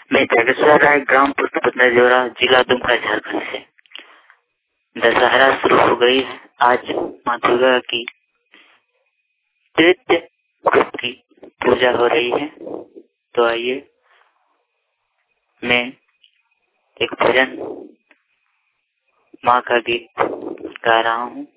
मैं जागेश्वर राय, ग्राम पुष्पपत्ना जोरा, जिला दुमका, झारखंड से। दशहरा शुरू हो गई है। आज माँ दुर्गा की तृतीय रूप की पूजा हो रही है। तो आइए मैं एक भजन माँ का गीत गा रहा हूँ।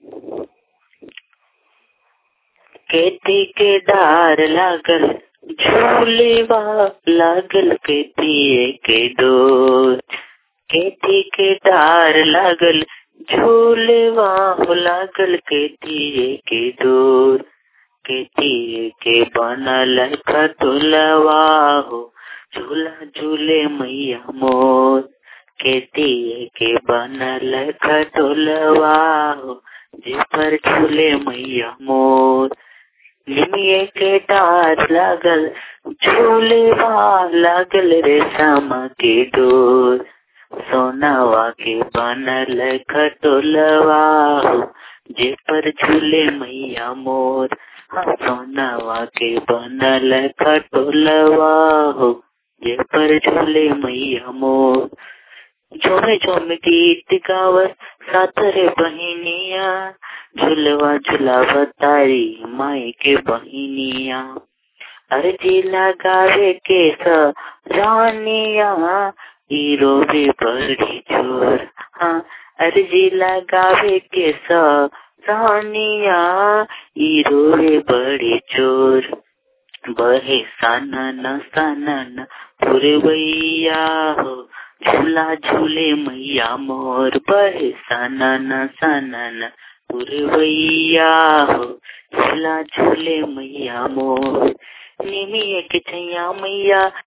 खेती के डार लागल झूलेवा लागल खेती के डोर, खेती के डार लागल झूलेवा लागल खेती के डोर, खेती के बनल खटुलवा हो झूला झूले मैया मोर, खेती के बनल खटुलवा हो जे पर झूले मैया मोर, निमिये के डार लागल झूलेवा लागल रेशम के डोर, सोनावा के बनल खटोलवा हो जे पर झूले मैया मोर, हाँ सोनावा के बनल खटोलवा हो जे पर झूले मैया मोर। झूमे झूमे गीत गावत साथ रे बहिनिया, झुलवा झुलावा तारी माई के बहिनिया, अर्जी लगावे के रानिया हीरो भी बड़ी चोर, हाँ अर्जी लगावे के रानिया हीरो भी बड़ी चोर, बहे सनन सनन पुरवैया हो झूला झूले मैया मोर, बहे सनन सनन पुरवैया हो झूला झूले मैया मोर, निमिये के छैया मैया